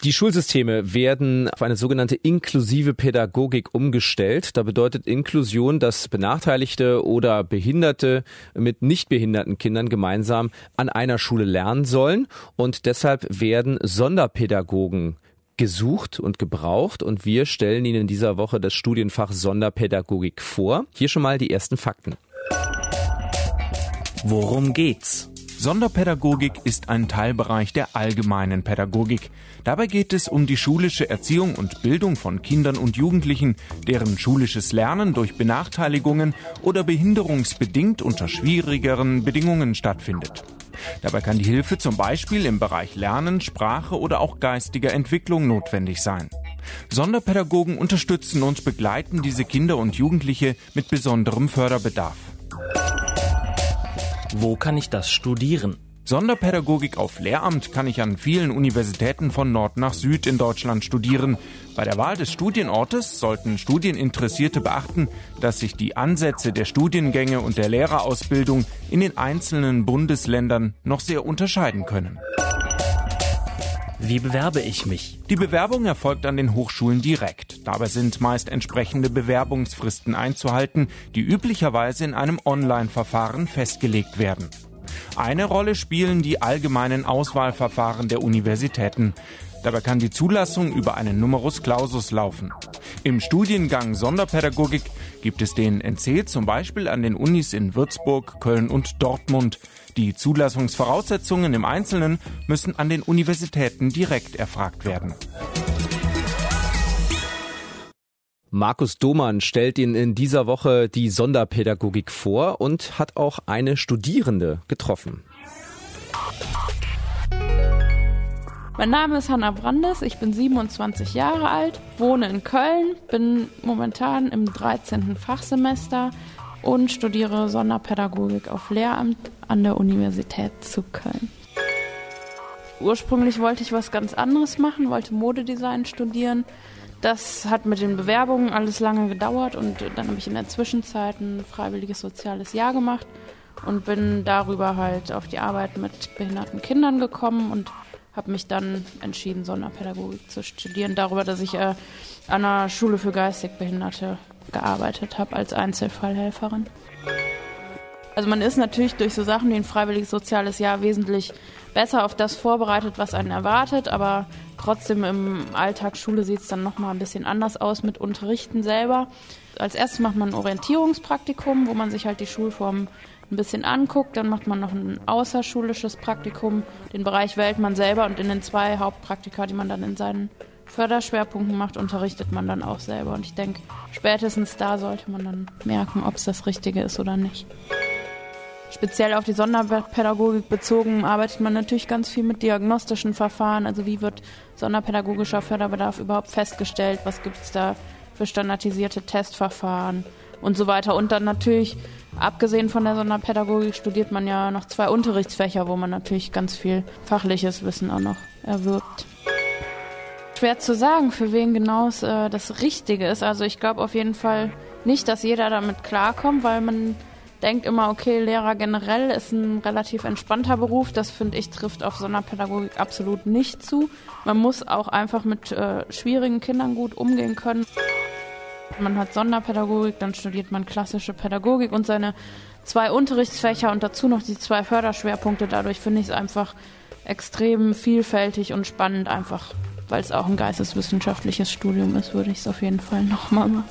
Die Schulsysteme werden auf eine sogenannte inklusive Pädagogik umgestellt. Da bedeutet Inklusion, dass Benachteiligte oder Behinderte mit nicht behinderten Kindern gemeinsam an einer Schule lernen sollen. Und deshalb werden Sonderpädagogen gesucht und gebraucht. Und wir stellen Ihnen in dieser Woche das Studienfach Sonderpädagogik vor. Hier schon mal die ersten Fakten. Worum geht's? Sonderpädagogik ist ein Teilbereich der allgemeinen Pädagogik. Dabei geht es um die schulische Erziehung und Bildung von Kindern und Jugendlichen, deren schulisches Lernen durch Benachteiligungen oder behinderungsbedingt unter schwierigeren Bedingungen stattfindet. Dabei kann die Hilfe zum Beispiel im Bereich Lernen, Sprache oder auch geistiger Entwicklung notwendig sein. Sonderpädagogen unterstützen und begleiten diese Kinder und Jugendliche mit besonderem Förderbedarf. Wo kann ich das studieren? Sonderpädagogik auf Lehramt kann ich an vielen Universitäten von Nord nach Süd in Deutschland studieren. Bei der Wahl des Studienortes sollten Studieninteressierte beachten, dass sich die Ansätze der Studiengänge und der Lehrerausbildung in den einzelnen Bundesländern noch sehr unterscheiden können. Wie bewerbe ich mich? Die Bewerbung erfolgt an den Hochschulen direkt. Dabei sind meist entsprechende Bewerbungsfristen einzuhalten, die üblicherweise in einem Online-Verfahren festgelegt werden. Eine Rolle spielen die allgemeinen Auswahlverfahren der Universitäten. Dabei kann die Zulassung über einen Numerus Clausus laufen. Im Studiengang Sonderpädagogik gibt es den NC zum Beispiel an den Unis in Würzburg, Köln und Dortmund. Die Zulassungsvoraussetzungen im Einzelnen müssen an den Universitäten direkt erfragt werden. Markus Domann stellt Ihnen in dieser Woche die Sonderpädagogik vor und hat auch eine Studierende getroffen. Mein Name ist Hanna Brandes, ich bin 27 Jahre alt, wohne in Köln, bin momentan im 13. Fachsemester und studiere Sonderpädagogik auf Lehramt an der Universität zu Köln. Ursprünglich wollte ich was ganz anderes machen, wollte Modedesign studieren. Das hat mit den Bewerbungen alles lange gedauert und dann habe ich in der Zwischenzeit ein freiwilliges soziales Jahr gemacht und bin darüber halt auf die Arbeit mit behinderten Kindern gekommen und habe mich dann entschieden, Sonderpädagogik zu studieren, darüber, dass ich an einer Schule für geistig Behinderte gearbeitet habe als Einzelfallhelferin. Also man ist natürlich durch so Sachen wie ein freiwilliges soziales Jahr wesentlich besser auf das vorbereitet, was einen erwartet, aber trotzdem im Alltag Schule sieht es dann nochmal ein bisschen anders aus mit Unterrichten selber. Als erstes macht man ein Orientierungspraktikum, wo man sich halt die Schulform ein bisschen anguckt, dann macht man noch ein außerschulisches Praktikum, den Bereich wählt man selber und in den 2 Hauptpraktika, die man dann in seinen Förderschwerpunkten macht, unterrichtet man dann auch selber und ich denke, spätestens da sollte man dann merken, ob es das Richtige ist oder nicht. Speziell auf die Sonderpädagogik bezogen arbeitet man natürlich ganz viel mit diagnostischen Verfahren, also wie wird sonderpädagogischer Förderbedarf überhaupt festgestellt, was gibt es da für standardisierte Testverfahren und so weiter. Und dann natürlich, abgesehen von der Sonderpädagogik, studiert man ja noch 2 Unterrichtsfächer, wo man natürlich ganz viel fachliches Wissen auch noch erwirbt. Schwer zu sagen, für wen genau es das Richtige ist. Also ich glaube auf jeden Fall nicht, dass jeder damit klarkommt, weil man denkt immer, okay, Lehrer generell ist ein relativ entspannter Beruf. Das, finde ich, trifft auf Sonderpädagogik absolut nicht zu. Man muss auch einfach mit schwierigen Kindern gut umgehen können. Man hat Sonderpädagogik, dann studiert man klassische Pädagogik und seine 2 Unterrichtsfächer und dazu noch die 2 Förderschwerpunkte. Dadurch finde ich es einfach extrem vielfältig und spannend, einfach weil es auch ein geisteswissenschaftliches Studium ist, würde ich es auf jeden Fall nochmal machen.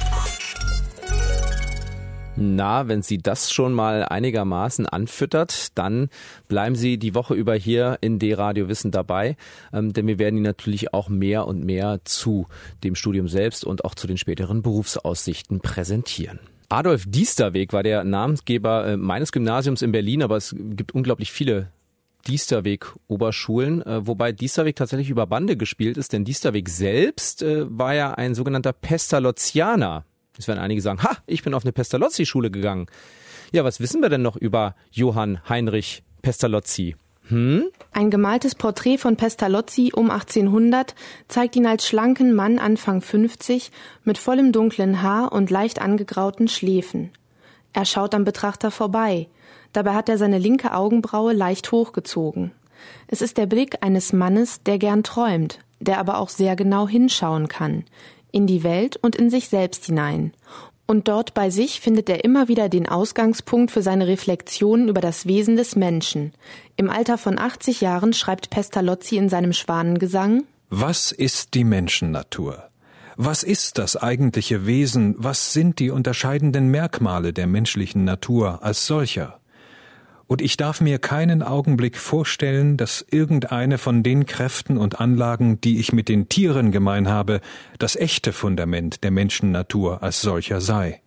Na, wenn Sie das schon mal einigermaßen anfüttert, dann bleiben Sie die Woche über hier in D-Radio Wissen dabei, denn wir werden Ihnen natürlich auch mehr und mehr zu dem Studium selbst und auch zu den späteren Berufsaussichten präsentieren. Adolf Diesterweg war der Namensgeber meines Gymnasiums in Berlin, aber es gibt unglaublich viele Diesterweg-Oberschulen, wobei Diesterweg tatsächlich über Bande gespielt ist, denn Diesterweg selbst war ja ein sogenannter Pestalozzianer. Jetzt werden einige sagen, ich bin auf eine Pestalozzi-Schule gegangen. Ja, was wissen wir denn noch über Johann Heinrich Pestalozzi? Ein gemaltes Porträt von Pestalozzi um 1800 zeigt ihn als schlanken Mann Anfang 50 mit vollem dunklen Haar und leicht angegrauten Schläfen. Er schaut am Betrachter vorbei. Dabei hat er seine linke Augenbraue leicht hochgezogen. Es ist der Blick eines Mannes, der gern träumt, der aber auch sehr genau hinschauen kann, in die Welt und in sich selbst hinein. Und dort bei sich findet er immer wieder den Ausgangspunkt für seine Reflexionen über das Wesen des Menschen. Im Alter von 80 Jahren schreibt Pestalozzi in seinem Schwanengesang: Was ist die Menschennatur? Was ist das eigentliche Wesen? Was sind die unterscheidenden Merkmale der menschlichen Natur als solcher? Und ich darf mir keinen Augenblick vorstellen, dass irgendeine von den Kräften und Anlagen, die ich mit den Tieren gemein habe, das echte Fundament der Menschennatur als solcher sei.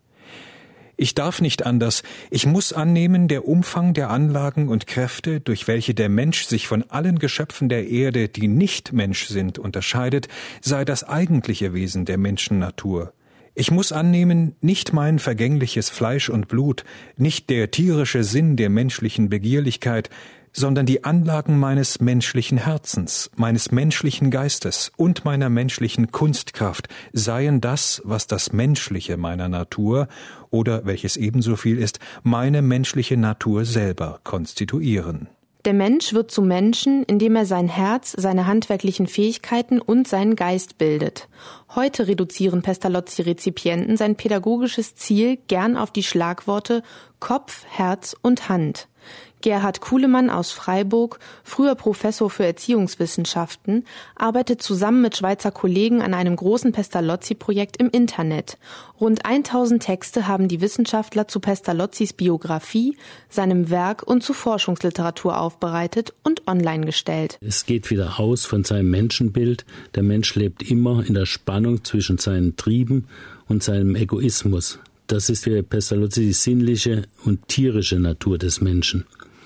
Ich darf nicht anders, ich muss annehmen, der Umfang der Anlagen und Kräfte, durch welche der Mensch sich von allen Geschöpfen der Erde, die nicht Mensch sind, unterscheidet, sei das eigentliche Wesen der Menschennatur. Ich muss annehmen, nicht mein vergängliches Fleisch und Blut, nicht der tierische Sinn der menschlichen Begierlichkeit, sondern die Anlagen meines menschlichen Herzens, meines menschlichen Geistes und meiner menschlichen Kunstkraft seien das, was das Menschliche meiner Natur oder, welches ebenso viel ist, meine menschliche Natur selber konstituieren. Der Mensch wird zum Menschen, indem er sein Herz, seine handwerklichen Fähigkeiten und seinen Geist bildet. Heute reduzieren Pestalozzi-Rezipienten sein pädagogisches Ziel gern auf die Schlagworte Kopf, Herz und Hand. Gerhard Kuhlemann aus Freiburg, früher Professor für Erziehungswissenschaften, arbeitet zusammen mit Schweizer Kollegen an einem großen Pestalozzi-Projekt im Internet. Rund 1000 Texte haben die Wissenschaftler zu Pestalozzis Biografie, seinem Werk und zu Forschungsliteratur aufbereitet und online gestellt. Es geht wieder aus von seinem Menschenbild. Der Mensch lebt immer in der Spannung zwischen seinen Trieben und seinem Egoismus. Das ist für Pestalozzi die sinnliche und tierische Natur des Menschen.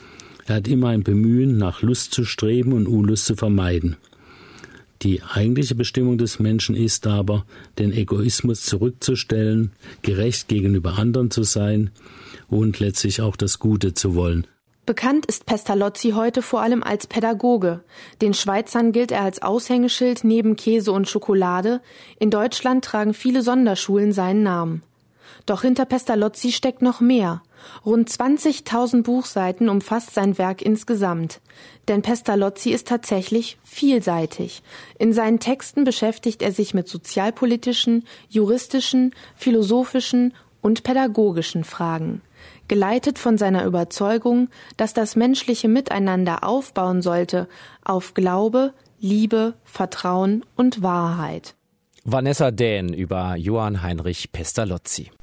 Er hat immer ein Bemühen, nach Lust zu streben und Unlust zu vermeiden. Die eigentliche Bestimmung des Menschen ist aber, den Egoismus zurückzustellen, gerecht gegenüber anderen zu sein und letztlich auch das Gute zu wollen. Bekannt ist Pestalozzi heute vor allem als Pädagoge. Den Schweizern gilt er als Aushängeschild neben Käse und Schokolade. In Deutschland tragen viele Sonderschulen seinen Namen. Doch hinter Pestalozzi steckt noch mehr. Rund 20.000 Buchseiten umfasst sein Werk insgesamt. Denn Pestalozzi ist tatsächlich vielseitig. In seinen Texten beschäftigt er sich mit sozialpolitischen, juristischen, philosophischen und pädagogischen Fragen. Geleitet von seiner Überzeugung, dass das menschliche Miteinander aufbauen sollte auf Glaube, Liebe, Vertrauen und Wahrheit. Vanessa Dähn über Johann Heinrich Pestalozzi.